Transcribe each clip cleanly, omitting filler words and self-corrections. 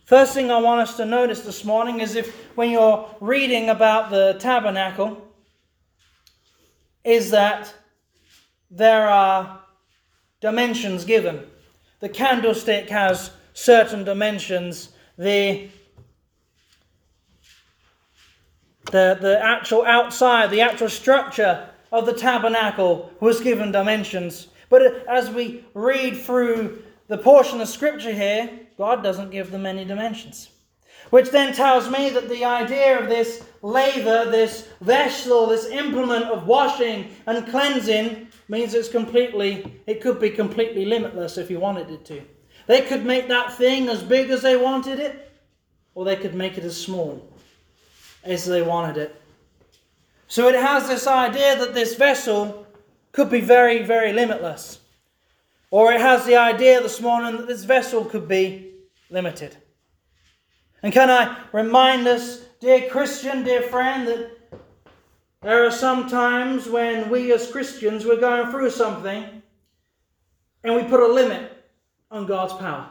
First thing I want us to notice this morning is when you're reading about the tabernacle, is that there are dimensions given. The candlestick has certain dimensions. The actual outside, the actual structure of the tabernacle was given dimensions. But as we read through the portion of Scripture here, God doesn't give them any dimensions. Which then tells me that the idea of this laver, this vessel, this implement of washing and cleansing means it could be completely limitless if you wanted it to. They could make that thing as big as they wanted it, or they could make it as small as they wanted it. So it has this idea that this vessel could be very, very limitless. Or it has the idea this morning that this vessel could be limited. And can I remind us, dear Christian, dear friend, that there are some times when we as Christians, we're going through something and we put a limit on God's power.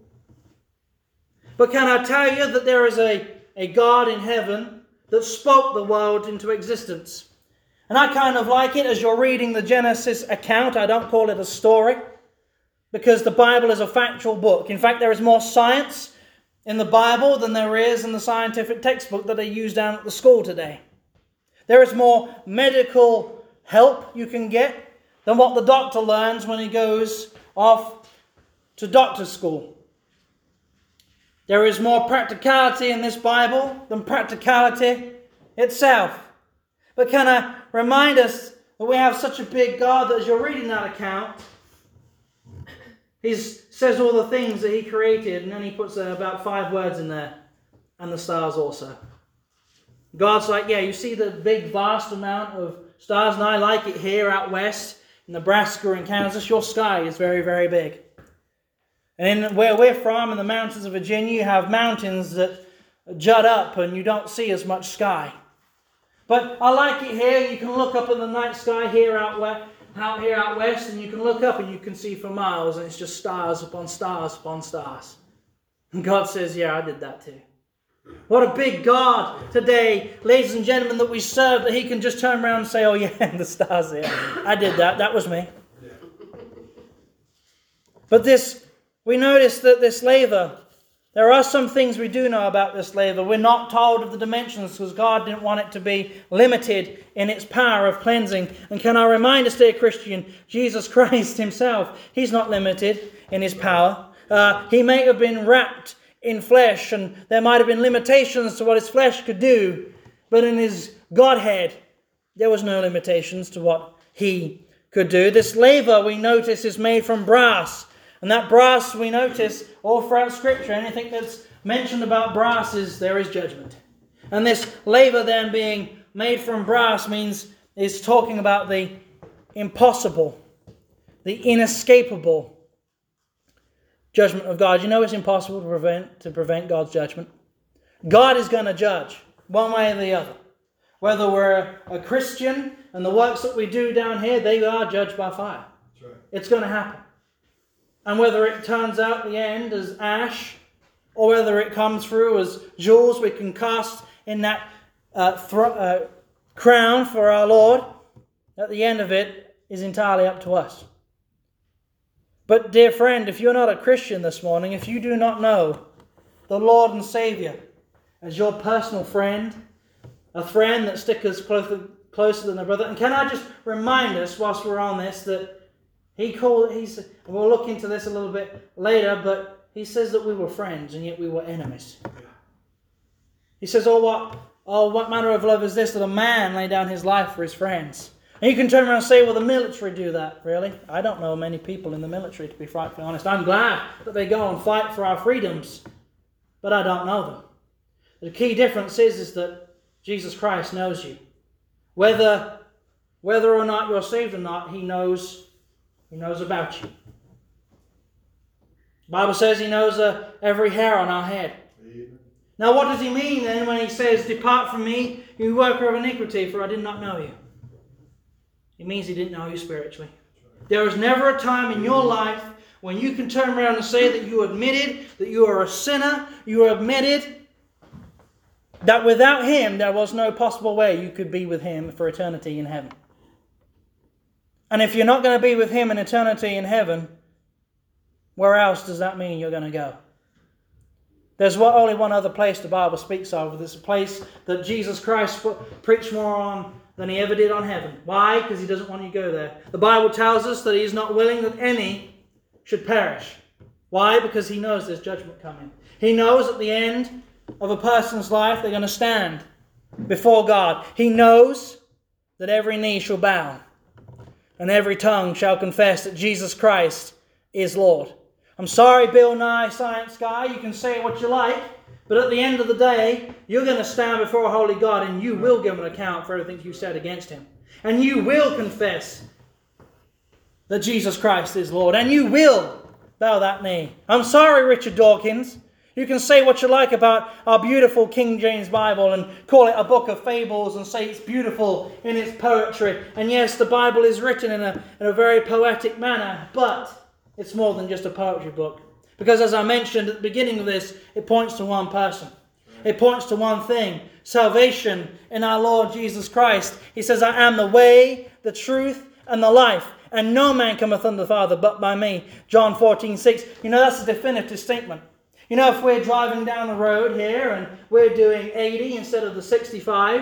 But can I tell you that there is a God in heaven that spoke the world into existence? And I kind of like it as you're reading the Genesis account. I don't call it a story, because the Bible is a factual book. In fact, there is more science in the Bible than there is in the scientific textbook that they use down at the school today. There is more medical help you can get than what the doctor learns when he goes off to doctor's school. There is more practicality in this Bible than practicality itself. But can I remind us that we have such a big God that as you're reading that account, He says all the things that He created, and then He puts about 5 words in there, and the stars also. God's like, yeah, you see the big vast amount of stars, and I like it here out west, in Nebraska and Kansas. Your sky is very, very big. And where we're from, in the mountains of Virginia, you have mountains that jut up and you don't see as much sky. But I like it here. You can look up at the night sky here out west, and you can look up and you can see for miles, and it's just stars upon stars upon stars. And God says, yeah, I did that too. What a big God today, ladies and gentlemen, that we serve, that He can just turn around and say, oh yeah, the stars there. I did that. That was me. But we notice that this laver, there are some things we do know about this laver. We're not told of the dimensions because God didn't want it to be limited in its power of cleansing. And can I remind us, dear Christian, Jesus Christ Himself, He's not limited in His power. He may have been wrapped in flesh, and there might have been limitations to what His flesh could do, but in His Godhead, there was no limitations to what He could do. This laver, we notice, is made from brass. And that brass, we notice all throughout Scripture, anything that's mentioned about brass there is judgment. And this laver then being made from brass is talking about the impossible, the inescapable judgment of God. You know it's impossible to prevent God's judgment. God is going to judge one way or the other. Whether we're a Christian and the works that we do down here, they are judged by fire. That's right. It's going to happen. And whether it turns out at the end as ash, or whether it comes through as jewels we can cast in that crown for our Lord, at the end of it is entirely up to us. But dear friend, if you're not a Christian this morning, if you do not know the Lord and Savior as your personal friend, a friend that sticks closer than a brother, and can I just remind us whilst we're on this that we'll look into this a little bit later, but He says that we were friends and yet we were enemies. He says, what manner of love is this, that a man lay down his life for his friends? And you can turn around and say, well, the military do that. Really? I don't know many people in the military, to be frankly honest. I'm glad that they go and fight for our freedoms, but I don't know them. The key difference is that Jesus Christ knows you. Whether or not you're saved or not, He knows about you. The Bible says He knows every hair on our head. Amen. Now what does He mean then when He says, depart from me, you worker of iniquity, for I did not know you? It means He didn't know you spiritually. There is never a time in your life when you can turn around and say that you admitted that you are a sinner, you admitted that without Him there was no possible way you could be with Him for eternity in heaven. And if you're not going to be with Him in eternity in heaven, where else does that mean you're going to go? There's only one other place the Bible speaks of. It's a place that Jesus Christ preached more on than He ever did on heaven. Why? Because He doesn't want you to go there. The Bible tells us that He is not willing that any should perish. Why? Because He knows there's judgment coming. He knows at the end of a person's life they're going to stand before God. He knows that every knee shall bow and every tongue shall confess that Jesus Christ is Lord. I'm sorry, Bill Nye, science guy, you can say what you like, but at the end of the day, you're going to stand before a holy God and you will give an account for everything you said against Him. And you will confess that Jesus Christ is Lord. And you will bow that knee. I'm sorry, Richard Dawkins. You can say what you like about our beautiful King James Bible and call it a book of fables and say it's beautiful in its poetry. And yes, the Bible is written in a very poetic manner, but it's more than just a poetry book. Because as I mentioned at the beginning of this, it points to one person. It points to one thing. Salvation in our Lord Jesus Christ. He says, I am the way, the truth, and the life. And no man cometh unto the Father but by me. John 14:6. You know, that's a definitive statement. You know, if we're driving down the road here and we're doing 80 instead of the 65,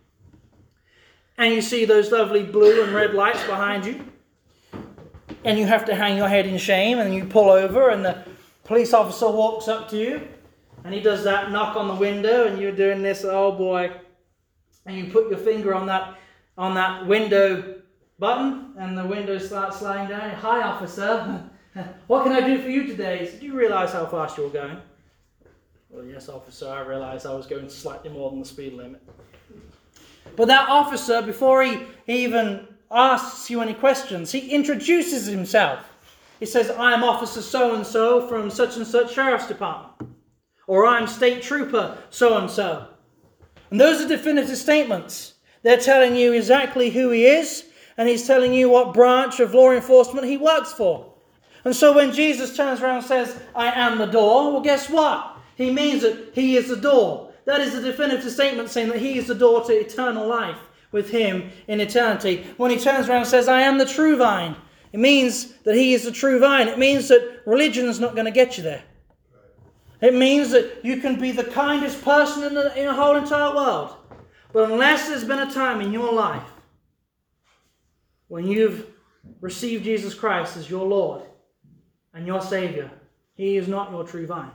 and you see those lovely blue and red lights behind you, and you have to hang your head in shame, and you pull over, and the police officer walks up to you, and he does that knock on the window, and you're doing this, oh boy, and you put your finger on that window button, and the window starts sliding down. Hi, officer. What can I do for you today? Do you realize how fast you're going? Well, yes, officer, I realized I was going slightly more than the speed limit. But that officer, before he even asks you any questions, he introduces himself. He says, I am Officer so-and-so from such and such Sheriff's Department. Or I'm State Trooper so-and-so. And those are definitive statements. They're telling you exactly who he is, and he's telling you what branch of law enforcement he works for. And so when Jesus turns around and says, I am the door, well, guess what? He means that He is the door. That is a definitive statement saying that He is the door to eternal life with Him in eternity. When He turns around and says, I am the true vine, it means that He is the true vine. It means that religion is not going to get you there. It means that you can be the kindest person in the whole entire world. But unless there's been a time in your life when you've received Jesus Christ as your Lord and your Savior, He is not your true vine.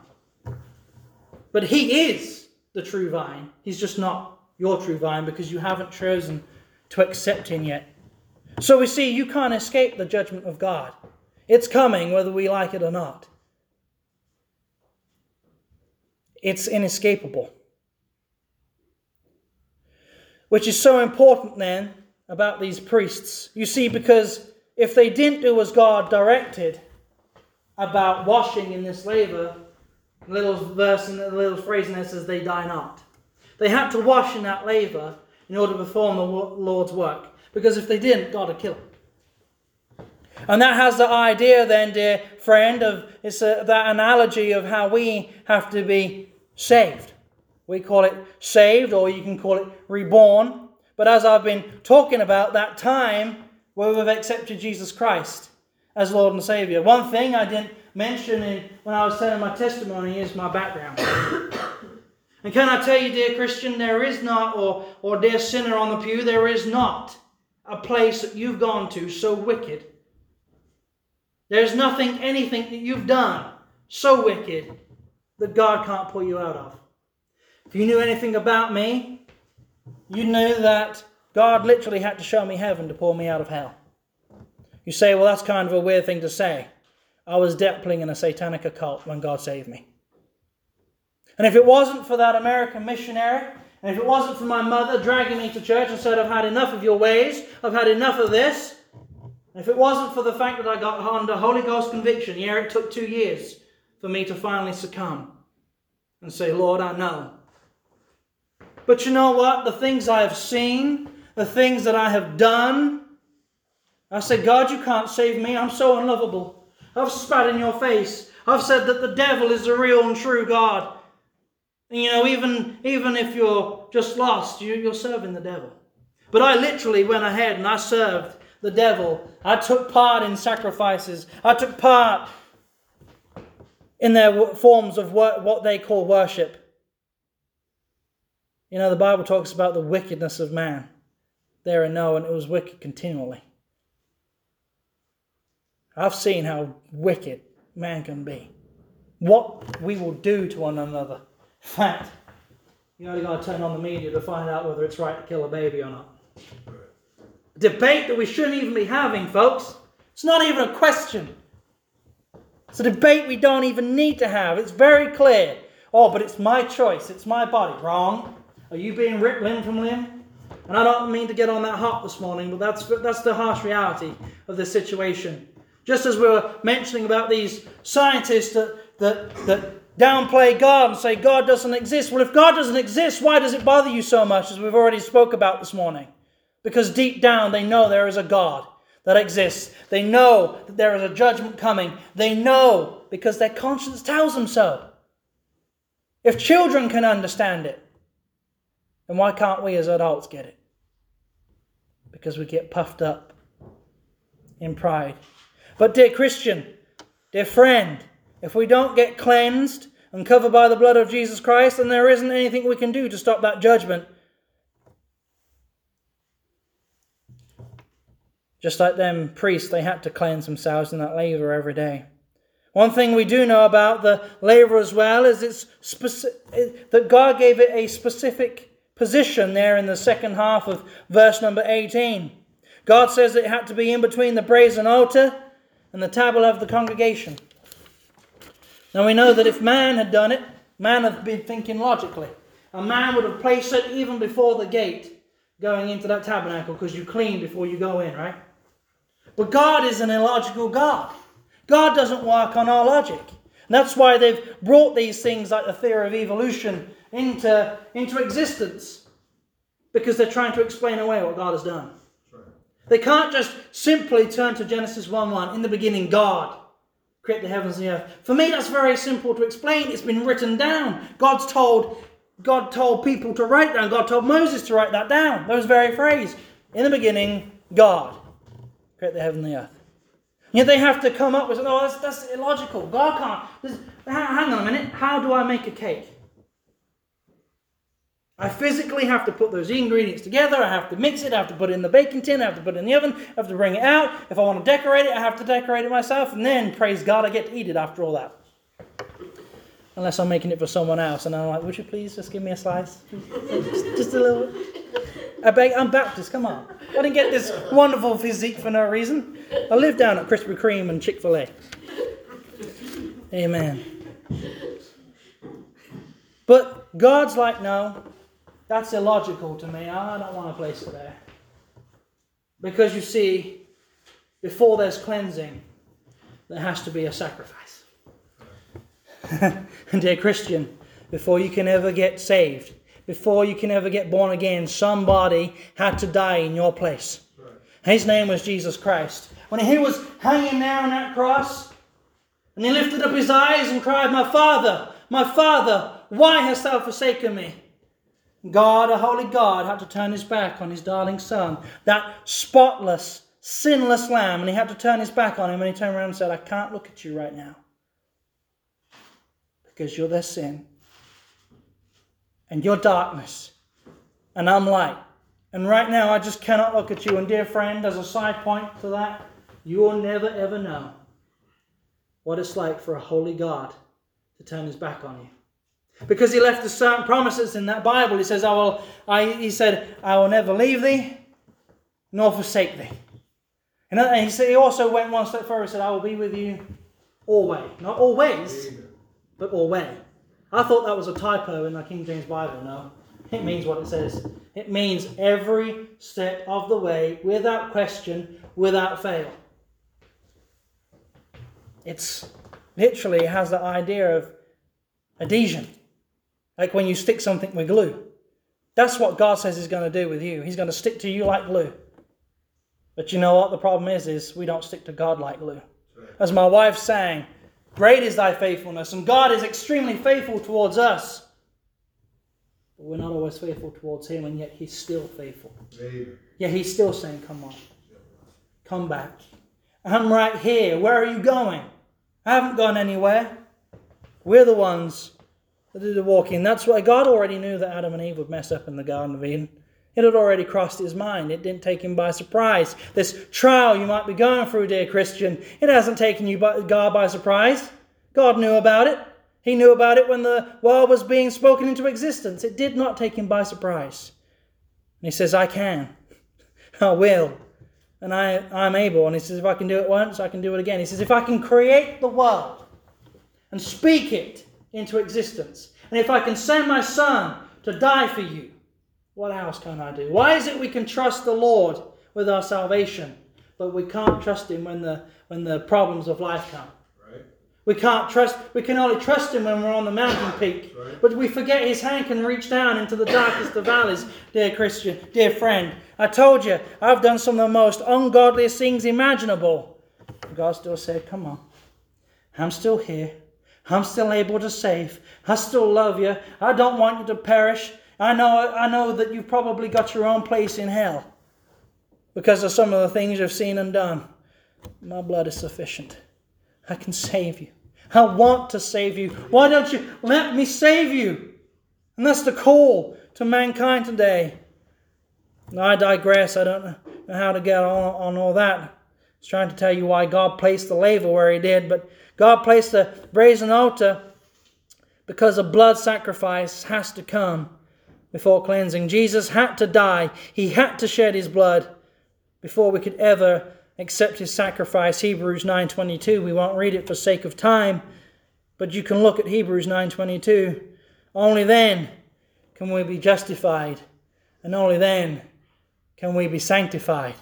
But He is the true vine. He's just not your true vine because you haven't chosen to accept Him yet. So we see you can't escape the judgment of God. It's coming whether we like it or not. It's inescapable. Which is so important then about these priests. You see, because if they didn't do as God directed about washing in this laver, a little verse and a little phrase in there says they die not. They had to wash in that laver in order to perform the Lord's work. Because if they didn't, God would kill them. And that has the idea then, dear friend, of that analogy of how we have to be saved. We call it saved, or you can call it reborn. But as I've been talking about, that time where we've accepted Jesus Christ as Lord and Savior. One thing I didn't mention when I was telling my testimony is my background. And can I tell you, dear Christian, there is not, or dear sinner on the pew, there is not a place that you've gone to so wicked. There's nothing, anything that you've done so wicked that God can't pull you out of. If you knew anything about me, you knew that God literally had to show me heaven to pull me out of hell. You say, well, that's kind of a weird thing to say. I was dabbling in a satanic occult when God saved me. And if it wasn't for that American missionary, and if it wasn't for my mother dragging me to church and said, I've had enough of your ways, I've had enough of this, and if it wasn't for the fact that I got under Holy Ghost conviction, it took 2 years for me to finally succumb and say, Lord, I know. But you know what? The things I have seen, the things that I have done, I said, God, you can't save me. I'm so unlovable. I've spat in your face. I've said that the devil is the real and true God. And even if you're just lost, you're serving the devil. But I literally went ahead and I served the devil. I took part in sacrifices. I took part in their forms of what they call worship. The Bible talks about the wickedness of man there in Noah, and it was wicked continually. I've seen how wicked man can be. What we will do to one another. In fact, you only got to turn on the media to find out whether it's right to kill a baby or not. A debate that we shouldn't even be having, folks. It's not even a question. It's a debate we don't even need to have. It's very clear. Oh, but it's my choice. It's my body. Wrong. Are you being ripped limb from limb? And I don't mean to get on that hot this morning, but that's the harsh reality of the situation. Just as we were mentioning about these scientists that downplay God and say God doesn't exist. Well, if God doesn't exist, why does it bother you so much, as we've already spoke about this morning? Because deep down they know there is a God that exists. They know that there is a judgment coming. They know because their conscience tells them so. If children can understand it, then why can't we as adults get it? Because we get puffed up in pride. But dear Christian, dear friend, if we don't get cleansed and covered by the blood of Jesus Christ, then there isn't anything we can do to stop that judgment. Just like them priests, they had to cleanse themselves in that laver every day. One thing we do know about the laver as well is that God gave it a specific position there in the second half of verse number 18. God says it had to be in between the brazen altar and the tabernacle of the congregation. Now we know that if man had done it, man had been thinking logically. A man would have placed it even before the gate going into that tabernacle, because you clean before you go in, right? But God is an illogical God. God doesn't work on our logic. And that's why they've brought these things like the theory of evolution into existence. Because they're trying to explain away what God has done. Right. They can't just simply turn to Genesis 1:1. In the beginning, God created the heavens and the earth. For me, that's very simple to explain. It's been written down. God told people to write down. God told Moses to write that down. Those very phrases. In the beginning, God created the heaven and the earth. Yet they have to come up with, that's illogical. God can't. Hang on a minute. How do I make a cake? I physically have to put those ingredients together. I have to mix it. I have to put it in the baking tin. I have to put it in the oven. I have to bring it out. If I want to decorate it, I have to decorate it myself. And then, praise God, I get to eat it after all that. Unless I'm making it for someone else. And I'm like, would you please just give me a slice? Just a little. I'm Baptist, come on. I didn't get this wonderful physique for no reason. I live down at Krispy Kreme and Chick-fil-A. Amen. But God's like, no, that's illogical to me. I don't want to place it there. Because you see, before there's cleansing, there has to be a sacrifice. And dear Christian, before you can ever get saved, before you can ever get born again, somebody had to die in your place. Right. His name was Jesus Christ. When he was hanging there on that cross, and he lifted up his eyes and cried, my Father, why hast thou forsaken me? God, a holy God, had to turn his back on his darling son, that spotless, sinless lamb, and he had to turn his back on him, and he turned around and said, I can't look at you right now, because you're their sin. And you're darkness, and I'm light. And right now I just cannot look at you. And dear friend, as a side point to that, you will never ever know what it's like for a holy God to turn his back on you. Because he left us certain promises in that Bible. He says, I will never leave thee, nor forsake thee. And he also went one step further and said, I will be with you always. Not always, but always. I thought that was a typo in the King James Bible. No, it means what it says. It means every step of the way, without question, without fail. It's literally has the idea of adhesion. Like when you stick something with glue. That's what God says he's going to do with you. He's going to stick to you like glue. But you know what? The problem is we don't stick to God like glue. As my wife sang, great is thy faithfulness, and God is extremely faithful towards us. But we're not always faithful towards him, and yet he's still faithful. Amen. Yeah, he's still saying, come on, come back. I'm right here. Where are you going? I haven't gone anywhere. We're the ones that did the walking. That's why God already knew that Adam and Eve would mess up in the Garden of Eden. It had already crossed his mind. It didn't take him by surprise. This trial you might be going through, dear Christian, it hasn't taken God by surprise. God knew about it. He knew about it when the world was being spoken into existence. It did not take him by surprise. And he says, I can. I will. And I'm able. And he says, if I can do it once, I can do it again. He says, if I can create the world and speak it into existence, and if I can send my son to die for you, what else can I do? Why is it we can trust the Lord with our salvation, but we can't trust him when the problems of life come? Right. We can only trust him when we're on the mountain peak. Right. But we forget his hand can reach down into the darkest of valleys, dear Christian, dear friend. I told you, I've done some of the most ungodliest things imaginable. God still said, come on, I'm still here. I'm still able to save. I still love you. I don't want you to perish. I know that you've probably got your own place in hell because of some of the things you've seen and done. My blood is sufficient. I can save you. I want to save you. Why don't you let me save you? And that's the call to mankind today. Now, I digress. I don't know how to get on all that. I was trying to tell you why God placed the laver where he did, but God placed a brazen altar because a blood sacrifice has to come before cleansing. Jesus had to die. He had to shed his blood before we could ever accept his sacrifice. Hebrews 9:22. We won't read it for sake of time, but you can look at Hebrews 9:22. Only then can we be justified, and only then can we be sanctified.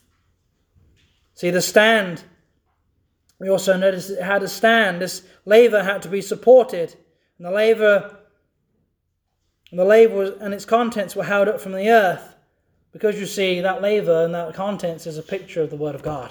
See, the stand, we also noticed it had a stand. This laver had to be supported, and the laver and its contents were held up from the earth, because you see that laver and that contents is a picture of the Word of God.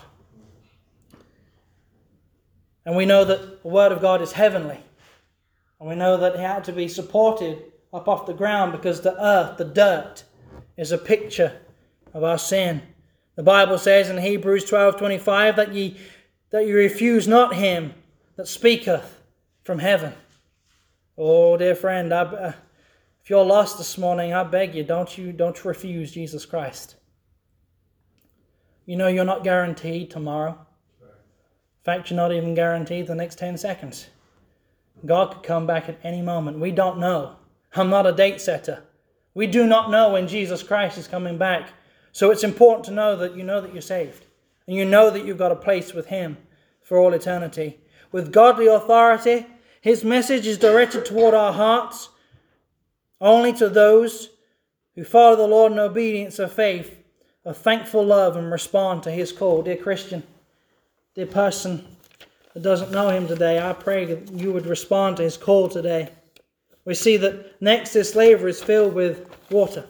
And we know that the Word of God is heavenly, and we know that it had to be supported up off the ground because the earth, the dirt, is a picture of our sin. The Bible says in Hebrews 12:25 that ye refuse not him that speaketh from heaven. Oh, dear friend, if you're lost this morning, I beg you, don't refuse Jesus Christ. You know you're not guaranteed tomorrow. In fact, you're not even guaranteed the next 10 seconds. God could come back at any moment. We don't know. I'm not a date setter. We do not know when Jesus Christ is coming back. So it's important to know that you're saved. And you know that you've got a place with him for all eternity. With godly authority, his message is directed toward our hearts only to those who follow the Lord in obedience of faith, of thankful love, and respond to his call. Dear Christian, dear person that doesn't know him today, I pray that you would respond to his call today. We see that next this laver is filled with water.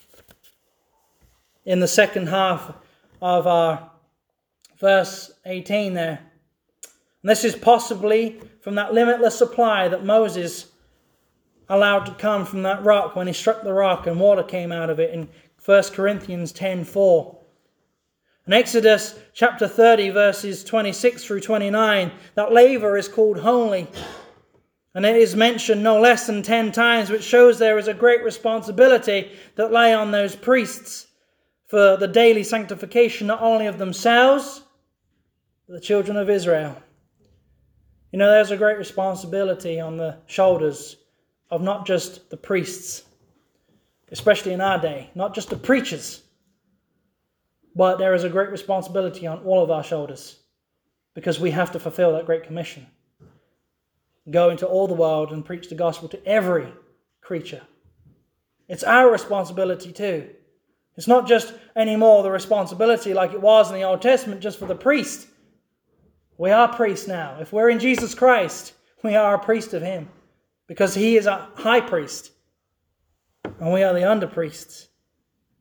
In the second half of our verse 18 there. And this is possibly from that limitless supply that Moses allowed to come from that rock when he struck the rock and water came out of it in 1 Corinthians 10:4. In Exodus chapter 30 verses 26 through 29, that laver is called holy. And it is mentioned no less than 10 times, which shows there is a great responsibility that lay on those priests for the daily sanctification, not only of themselves, but the children of Israel. You know, there's a great responsibility on the shoulders of not just the priests, especially in our day, not just the preachers, but there is a great responsibility on all of our shoulders because we have to fulfill that great commission. Go into all the world and preach the gospel to every creature. It's our responsibility too. It's not just anymore the responsibility like it was in the Old Testament just for the priest. We are priests now. If we're in Jesus Christ, we are a priest of him because he is a high priest and we are the under priests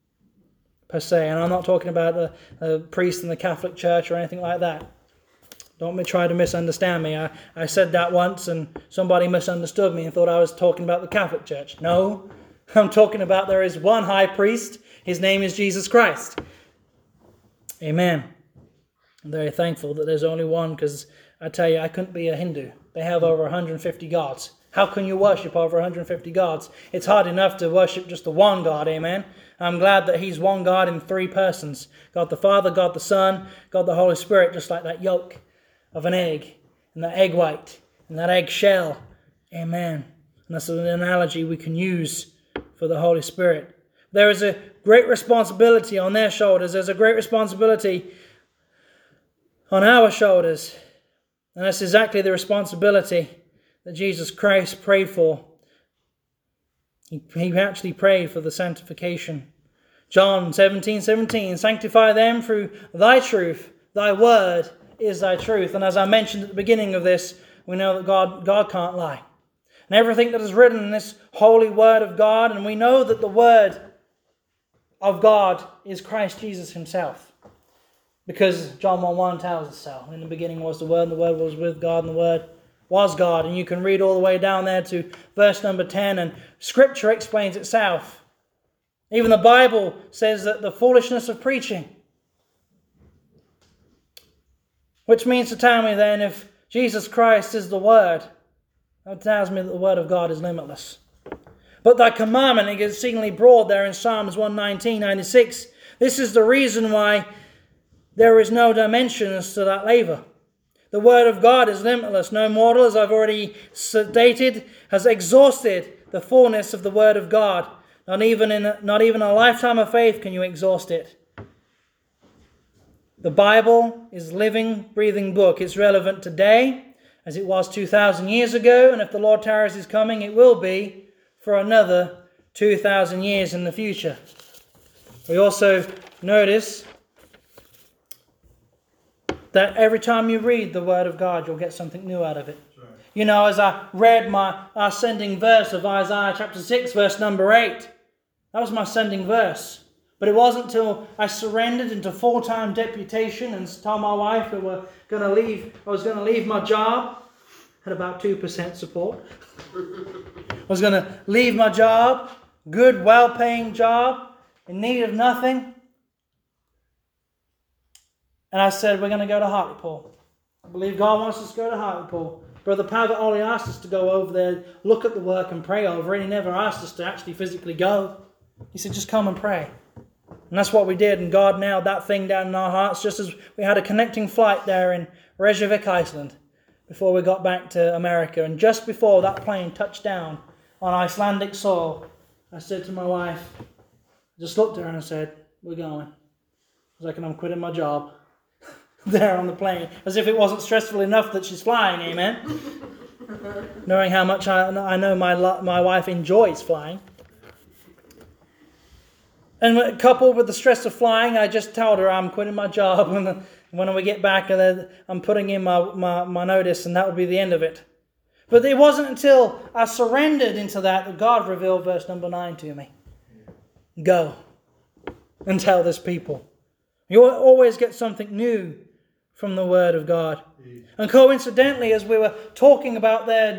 per se. And I'm not talking about the priest in the Catholic Church or anything like that. Don't try to misunderstand me. I said that once and somebody misunderstood me and thought I was talking about the Catholic Church. No, I'm talking about there is one high priest. His name is Jesus Christ. Amen. I'm very thankful that there's only one, because I tell you, I couldn't be a Hindu. They have over 150 gods. How can you worship over 150 gods? It's hard enough to worship just the one God, amen? I'm glad that he's one God in three persons. God the Father, God the Son, God the Holy Spirit, just like that yolk of an egg, and that egg white, and that egg shell. Amen. And that's an analogy we can use for the Holy Spirit. There is a great responsibility on their shoulders. There's a great responsibility on our shoulders. And that's exactly the responsibility that Jesus Christ prayed for. He actually prayed for the sanctification. John 17:17, sanctify them through thy truth. Thy word is thy truth. And as I mentioned at the beginning of this, we know that God can't lie. And everything that is written in this holy word of God, and we know that the word of God is Christ Jesus himself. Because John 1:1 tells us so. In the beginning was the Word, and the Word was with God, and the Word was God. And you can read all the way down there to verse number 10, and Scripture explains itself. Even the Bible says that the foolishness of preaching. Which means to tell me then, if Jesus Christ is the Word, that tells me that the Word of God is limitless. But thy commandment is exceedingly broad there in Psalms 119:96. This is the reason why there is no dimensions to that laver. The word of God is limitless. No mortal, as I've already stated, has exhausted the fullness of the word of God. Not even a lifetime of faith can you exhaust it. The Bible is a living, breathing book. It's relevant today as it was 2,000 years ago. And if the Lord tarries his coming, it will be for another 2,000 years in the future. We also notice that every time you read the Word of God, you'll get something new out of it. Right. You know, as I read our sending verse of Isaiah chapter 6, verse number 8, that was my sending verse. But it wasn't until I surrendered into full-time deputation and told my wife that I was going to leave my job. Had about 2% support. I was going to leave my job, good, well-paying job, in need of nothing. And I said, we're going to go to Hartlepool. I believe God wants us to go to Hartlepool. Brother Pavitt only asked us to go over there, look at the work and pray over it. He never asked us to actually physically go. He said, just come and pray. And that's what we did. And God nailed that thing down in our hearts, just as we had a connecting flight there in Reykjavik, Iceland, before we got back to America. And just before that plane touched down on Icelandic soil, I said to my wife, I just looked at her and I said, we're going. I was like, and I'm quitting my job. There on the plane, as if it wasn't stressful enough that she's flying, amen? Knowing how much I know my wife enjoys flying. And coupled with the stress of flying, I just told her I'm quitting my job, and when we get back, I'm putting in my notice, and that will be the end of it. But it wasn't until I surrendered into that God revealed verse number 9 to me. Go and tell this people. You always get something new from the Word of God. And coincidentally, as we were talking about there,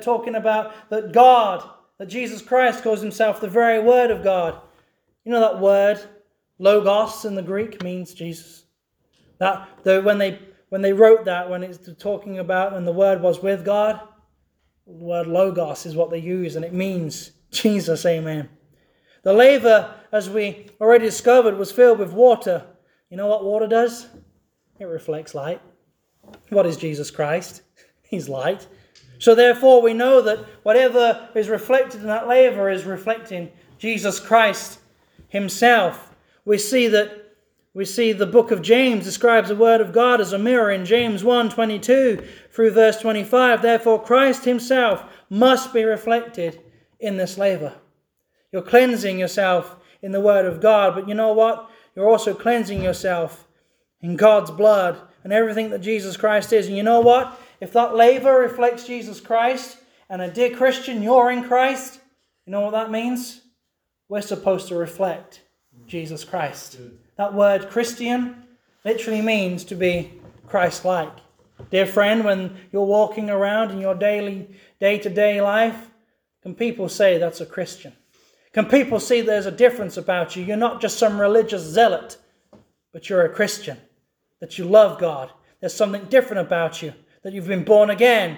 that Jesus Christ calls himself the very Word of God. You know that word, logos in the Greek, means Jesus. That when they wrote that, when it's talking about when the Word was with God, the word logos is what they use, and it means Jesus, amen. The laver, as we already discovered, was filled with water. You know what water does? It reflects light. What is Jesus Christ? He's light. So therefore we know that whatever is reflected in that laver is reflecting Jesus Christ himself. We see the book of James describes the word of God as a mirror in James 1:22 through verse 25. Therefore Christ himself must be reflected in this laver. You're cleansing yourself in the word of God, but you know what? You're also cleansing yourself in God's blood and everything that Jesus Christ is. And you know what? If that laver reflects Jesus Christ, and a dear Christian, you're in Christ, you know what that means? We're supposed to reflect Jesus Christ. That word Christian literally means to be Christ-like. Dear friend, when you're walking around in your daily, day-to-day life, can people say that's a Christian? Can people see there's a difference about you? You're not just some religious zealot, but you're a Christian, that you love God. There's something different about you, that you've been born again.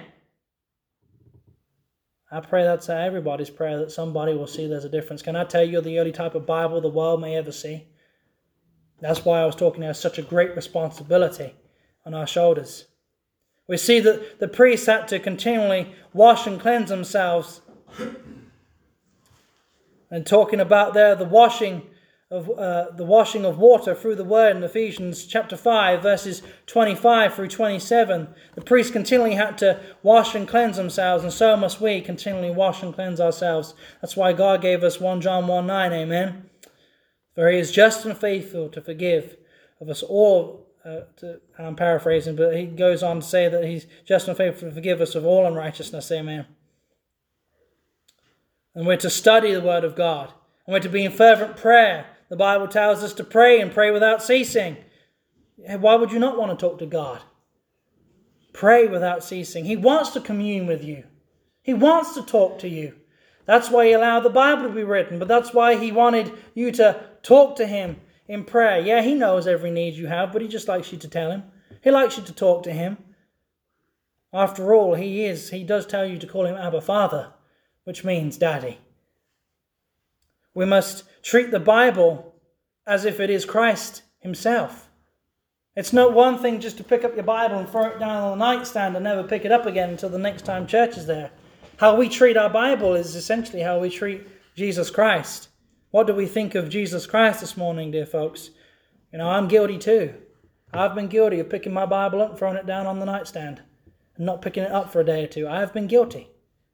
I pray that's everybody's prayer, that somebody will see there's a difference. Can I tell you the only type of Bible the world may ever see? That's why I was talking there's such a great responsibility on our shoulders. We see that the priests had to continually wash and cleanse themselves. And talking about there the washing of water through the word in Ephesians chapter 5, verses 25 through 27. The priests continually had to wash and cleanse themselves, and so must we continually wash and cleanse ourselves. That's why God gave us 1 John 1:9, amen. For he is just and faithful to forgive of us all. I'm paraphrasing, but he goes on to say that he's just and faithful to forgive us of all unrighteousness, amen. And we're to study the Word of God. And we're to be in fervent prayer. The Bible tells us to pray and pray without ceasing. Why would you not want to talk to God? Pray without ceasing. He wants to commune with you. He wants to talk to you. That's why he allowed the Bible to be written. But that's why he wanted you to talk to him in prayer. Yeah, he knows every need you have, but he just likes you to tell him. He likes you to talk to him. After all, he does tell you to call him Abba Father, which means Daddy. We must treat the Bible as if it is Christ himself. It's not one thing just to pick up your Bible and throw it down on the nightstand and never pick it up again until the next time church is there. How we treat our Bible is essentially how we treat Jesus Christ. What do we think of Jesus Christ this morning, dear folks? You know, I'm guilty too. I've been guilty of picking my Bible up and throwing it down on the nightstand and not picking it up for a day or two. I have been guilty.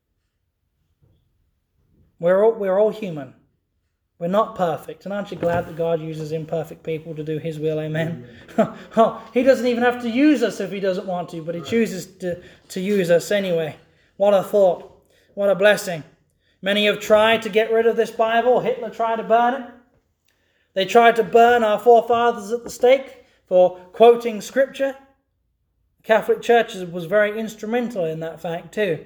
We're all human. We're not perfect. And aren't you glad that God uses imperfect people to do his will? Amen. He doesn't even have to use us if he doesn't want to, but he chooses to use us anyway. What a thought. What a blessing. Many have tried to get rid of this Bible. Hitler tried to burn it. They tried to burn our forefathers at the stake for quoting Scripture. The Catholic Church was very instrumental in that fact too.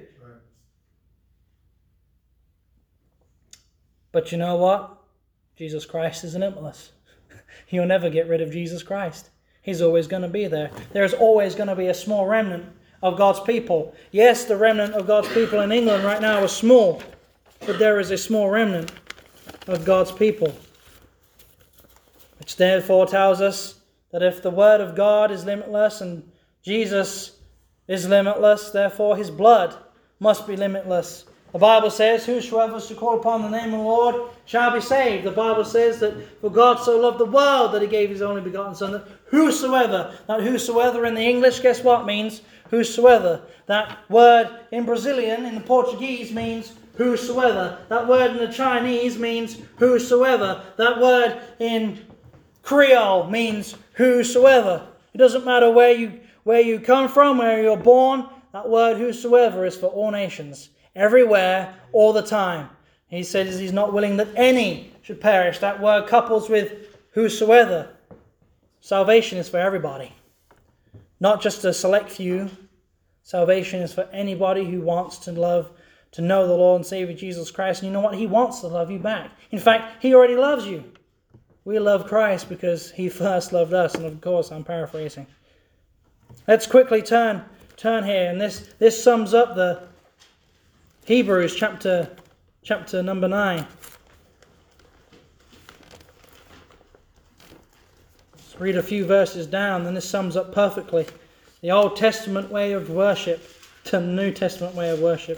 But you know what? Jesus Christ is limitless. You'll never get rid of Jesus Christ. He's always going to be there. There's always going to be a small remnant of God's people. Yes, the remnant of God's people in England right now is small, but there is a small remnant of God's people. Which therefore tells us that if the Word of God is limitless and Jesus is limitless, therefore his blood must be limitless. The Bible says, whosoever shall call upon the name of the Lord shall be saved. The Bible says that for God so loved the world that he gave his only begotten Son, that whosoever, that whosoever in the English, guess what means? Whosoever. That word in Brazilian, in the Portuguese, means whosoever. That word in the Chinese means whosoever. That word in Creole means whosoever. It doesn't matter where you come from, where you're born. That word whosoever is for all nations. Everywhere, all the time. He says he's not willing that any should perish. That word couples with whosoever. Salvation is for everybody. Not just a select few. Salvation is for anybody who wants to know the Lord and Savior Jesus Christ. And you know what? He wants to love you back. In fact, he already loves you. We love Christ because he first loved us. And of course, I'm paraphrasing. Let's quickly turn here. And this sums up the Hebrews chapter number 9. Let's read a few verses down, then this sums up perfectly the Old Testament way of worship to the New Testament way of worship.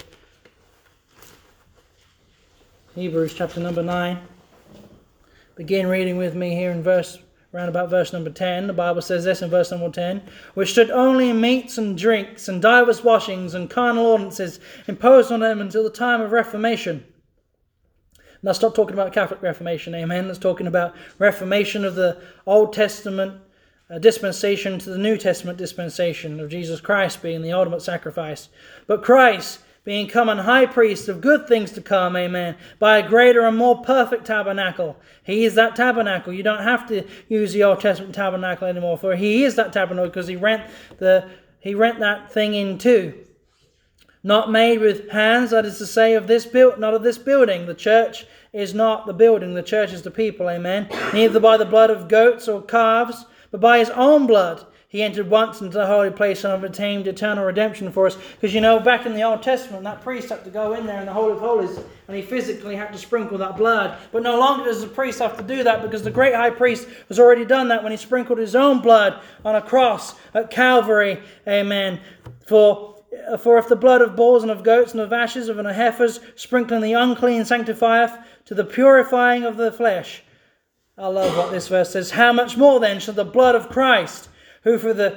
Hebrews chapter number 9. Begin reading with me here in around about verse number 10. The Bible says this in verse number 10. Which stood only in meats and drinks and divers washings and carnal ordinances imposed on them until the time of Reformation. Now stop talking about Catholic Reformation, amen. Let's talking about Reformation of the Old Testament dispensation to the New Testament dispensation of Jesus Christ being the ultimate sacrifice. But Christ being come an high priest of good things to come, amen, by a greater and more perfect tabernacle. He is that tabernacle. You don't have to use the Old Testament tabernacle anymore, for he is that tabernacle because he He rent that thing in two. Not made with hands, that is to say, not of this building. The church is not the building, the church is the people, amen. Neither by the blood of goats or calves, but by his own blood. He entered once into the holy place and obtained eternal redemption for us. Because back in the Old Testament, that priest had to go in there in the Holy of Holies, and he physically had to sprinkle that blood. But no longer does the priest have to do that, because the great high priest has already done that when he sprinkled his own blood on a cross at Calvary, amen. For if the blood of bulls and of goats and of ashes and of heifers, sprinkling the unclean, sanctifieth to the purifying of the flesh. I love what this verse says. How much more then shall the blood of Christ, who through the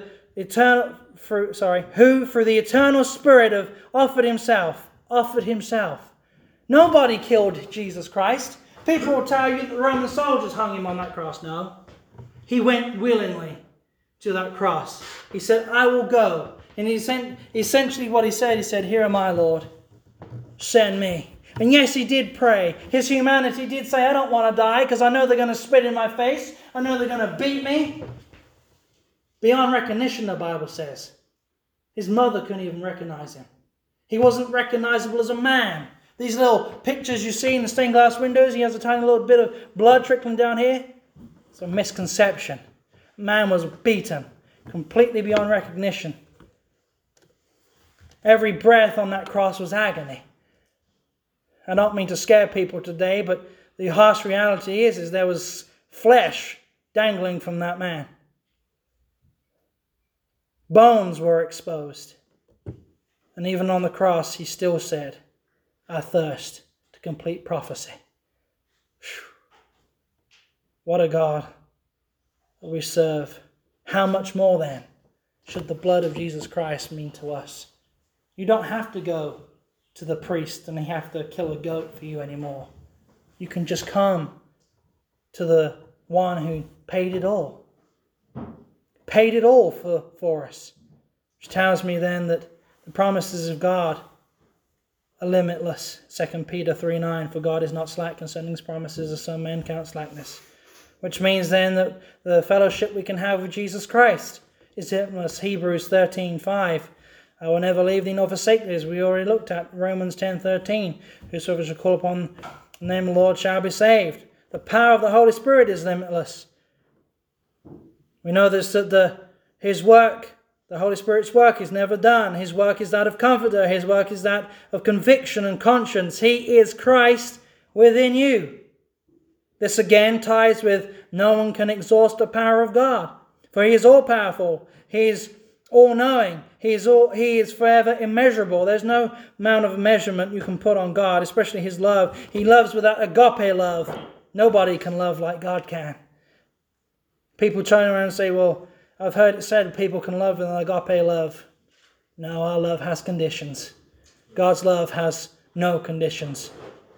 eternal Spirit have offered himself. Nobody killed Jesus Christ. People will tell you that the Roman soldiers hung him on that cross. No. He went willingly to that cross. He said, I will go. And essentially what he said, here am I, Lord. Send me. And yes, he did pray. His humanity did say, I don't want to die because I know they're going to spit in my face. I know they're going to beat me. Beyond recognition, the Bible says. His mother couldn't even recognize him. He wasn't recognizable as a man. These little pictures you see in the stained glass windows, he has a tiny little bit of blood trickling down here. It's a misconception. Man was beaten, completely beyond recognition. Every breath on that cross was agony. I don't mean to scare people today, but the harsh reality is there was flesh dangling from that man. Bones were exposed. And even on the cross, he still said, I thirst, to complete prophecy. Whew. What a God that we serve. How much more then should the blood of Jesus Christ mean to us? You don't have to go to the priest and he have to kill a goat for you anymore. You can just come to the one who paid it all. Paid it all for us. Which tells me then that the promises of God are limitless. 2 Peter 3:9, for God is not slack concerning his promises, as some men count slackness. Which means then that the fellowship we can have with Jesus Christ is limitless. Hebrews 13:5. I will never leave thee nor forsake thee, as we already looked at. Romans 10:13. Whosoever shall call upon the name of the Lord shall be saved. The power of the Holy Spirit is limitless. We know this, that his work, the Holy Spirit's work, is never done. His work is that of comforter. His work is that of conviction and conscience. He is Christ within you. This again ties with no one can exhaust the power of God. For he is all-powerful. He is all-knowing. He is forever immeasurable. There's no amount of measurement you can put on God, especially his love. He loves with that agape love. Nobody can love like God can. People turn around and say, well, I've heard it said people can love with an agape love. No, our love has conditions. God's love has no conditions.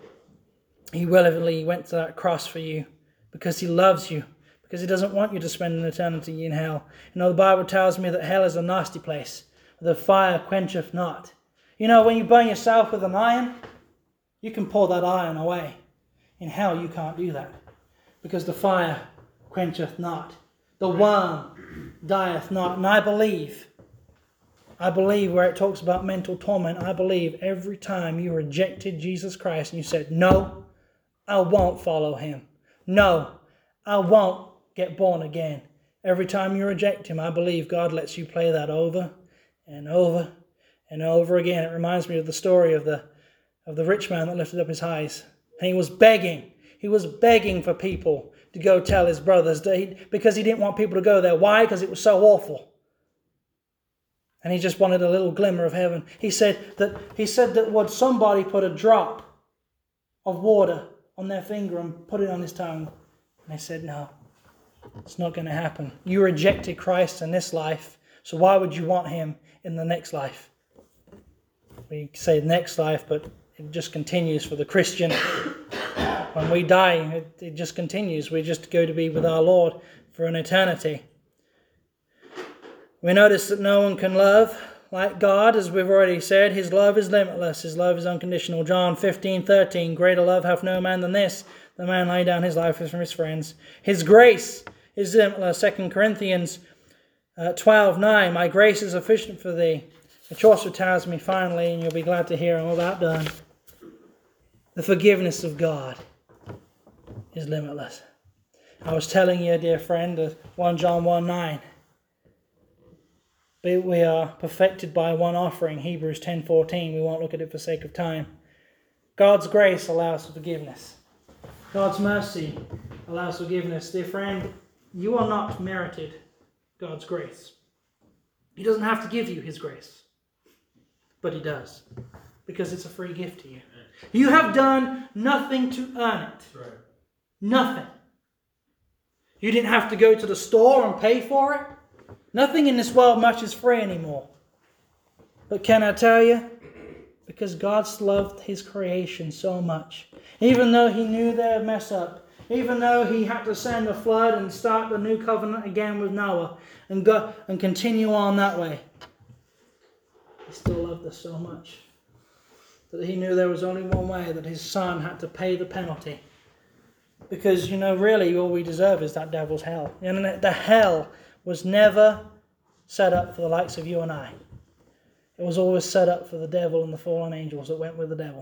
He willingly went to that cross for you because he loves you, because he doesn't want you to spend an eternity in hell. The Bible tells me that hell is a nasty place. The fire quencheth not. When you burn yourself with an iron, you can pour that iron away. In hell, you can't do that because the fire quencheth not. The worm dieth not. And I believe where it talks about mental torment, I believe every time you rejected Jesus Christ and you said, no, I won't follow him. No, I won't get born again. Every time you reject him, I believe God lets you play that over and over and over again. It reminds me of the story of the rich man that lifted up his eyes. And he was begging. He was begging for people to go tell his brothers because he didn't want people to go there. Why? Because it was so awful. And he just wanted a little glimmer of heaven. He said that would somebody put a drop of water on their finger and put it on his tongue. And they said, no, it's not going to happen. You rejected Christ in this life, so why would you want him in the next life? We say next life, but it just continues for the Christian. When we die, it just continues. We just go to be with our Lord for an eternity. We notice that no one can love like God, as we've already said. His love is limitless. His love is unconditional. John 15:13, greater love hath no man than this, the man lay down his life for his friends. His grace is limitless. 2 Corinthians 12:9, my grace is sufficient for thee. Which also tells me finally, and you'll be glad to hear I'm about done, the forgiveness of God is limitless. I was telling you, dear friend, 1 John 1:9. But we are perfected by one offering, Hebrews 10:14. We won't look at it for sake of time. God's grace allows for forgiveness. God's mercy allows forgiveness. Dear friend, you are not merited God's grace. He doesn't have to give you his grace. But he does. Because it's a free gift to you. You have done nothing to earn it. Right. Nothing. You didn't have to go to the store and pay for it. Nothing in this world much is free anymore. But can I tell you? Because God loved his creation so much. Even though he knew they would mess up. Even though he had to send a flood and start the new covenant again with Noah. And go and continue on that way. He still loved us so much. That he knew there was only one way. That his son had to pay the penalty. Because, really all we deserve is that devil's hell. And the hell was never set up for the likes of you and I. It was always set up for the devil and the fallen angels that went with the devil.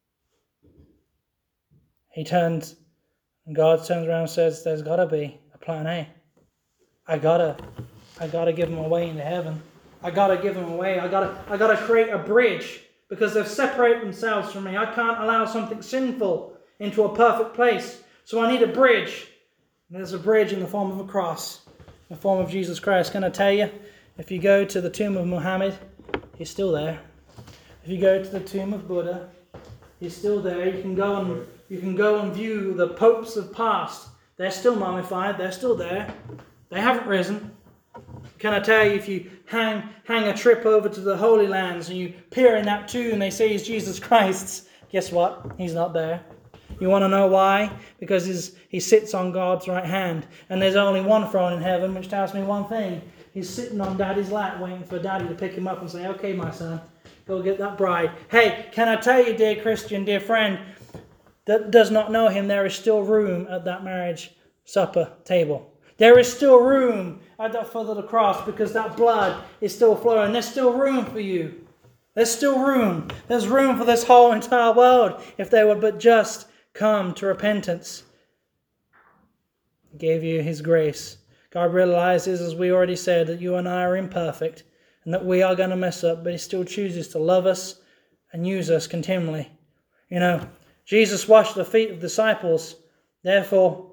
God turns around and says, there's got to be a plan A. I gotta give them away into heaven. I gotta give them away. I gotta create a bridge because they've separated themselves from me. I can't allow something sinful into a perfect place. So I need a bridge. And there's a bridge in the form of a cross, in the form of Jesus Christ. Can I tell you, if you go to the tomb of Muhammad, he's still there. If you go to the tomb of Buddha, he's still there. You can go and view the popes of past. They're still mummified. They're still there. They haven't risen. Can I tell you, if you hang a trip over to the Holy Lands and you peer in that tomb and they say he's Jesus Christ, guess what? He's not there. You want to know why? Because he sits on God's right hand. And there's only one throne in heaven, which tells me one thing. He's sitting on Daddy's lap waiting for Daddy to pick him up and say, okay, my son, go get that bride. Hey, can I tell you, dear Christian, dear friend, that does not know him, there is still room at that marriage supper table. There is still room at that foot of the cross because that blood is still flowing. There's still room for you. There's still room. There's room for this whole entire world if they would but just come to repentance. He gave you his grace. God realizes, as we already said, that you and I are imperfect and that we are going to mess up, but he still chooses to love us and use us continually. Jesus washed the feet of the disciples, before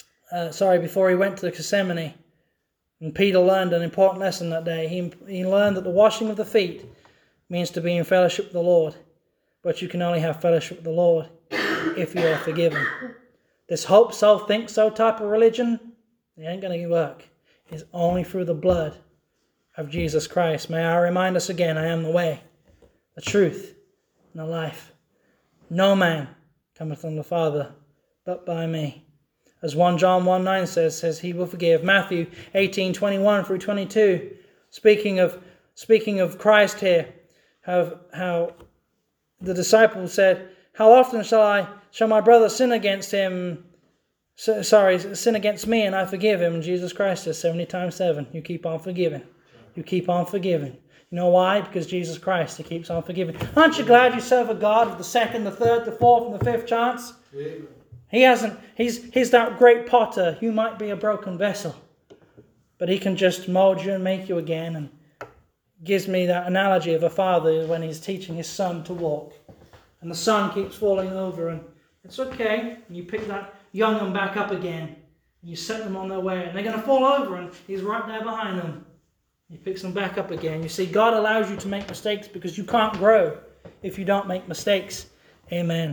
he went to Gethsemane. And Peter learned an important lesson that day. He learned that the washing of the feet means to be in fellowship with the Lord. But you can only have fellowship with the Lord if you are forgiven. This hope, so, think, so type of religion, it ain't going to work. It's only through the blood of Jesus Christ. May I remind us again, I am the way, the truth, and the life. No man cometh from the Father but by me. As 1 John 1:9 says he will forgive. Matthew 18:21 through 22. Speaking of Christ here, how the disciples said, how often shall my brother sin against him? Sin against me and I forgive him. And Jesus Christ says 70 times 7. You keep on forgiving. You keep on forgiving. You know why? Because Jesus Christ, he keeps on forgiving. Aren't you glad you serve a God of the second, the third, the fourth, and the fifth chance? Amen. He's that great potter. You might be a broken vessel. But he can just mold you and make you again. And gives me that analogy of a father when he's teaching his son to walk. And the son keeps falling over and it's okay. And you pick that young one back up again. And you set them on their way. And they're going to fall over and he's right there behind them. He picks them back up again. You see, God allows you to make mistakes because you can't grow if you don't make mistakes. Amen.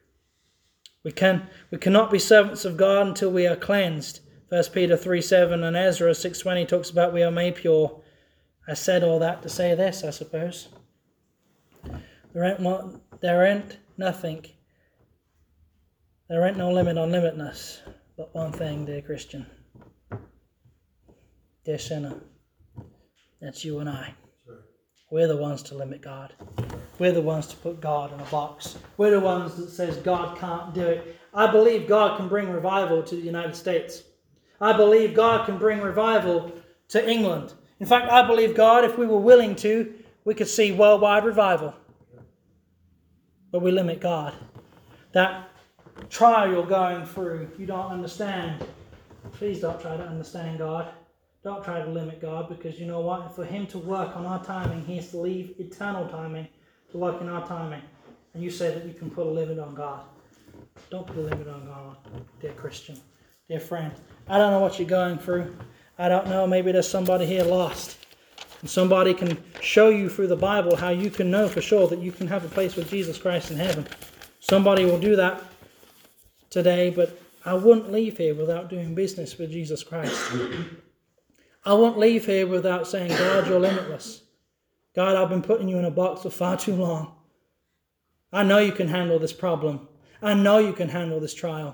We cannot be servants of God until we are cleansed. 1 Peter 3:7 and Ezra 6:20 talks about we are made pure. I said all that to say this, I suppose. There ain't no limit on limitness, but one thing, dear Christian, dear sinner, that's you and I. We're the ones to limit God. We're the ones to put God in a box. We're the ones that says God can't do it. I believe God can bring revival to the United States. I believe God can bring revival to England. In fact, I believe, God, if we were willing to, we could see worldwide revival. But we limit God. That trial you're going through, you don't understand. Please don't try to understand God. Don't try to limit God, because you know what? For Him to work on our timing, He has to leave eternal timing to work in our timing. And you say that you can put a limit on God. Don't put a limit on God, dear Christian, dear friend. I don't know what you're going through. I don't know. Maybe there's somebody here lost. And somebody can show you through the Bible how you can know for sure that you can have a place with Jesus Christ in heaven. Somebody will do that today, but I wouldn't leave here without doing business with Jesus Christ. I won't leave here without saying, God, you're limitless. God, I've been putting you in a box for far too long. I know you can handle this problem. I know you can handle this trial.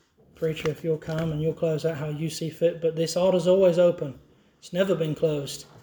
Preacher, if you'll come and you'll close out how you see fit, but this altar's always open. It's never been closed.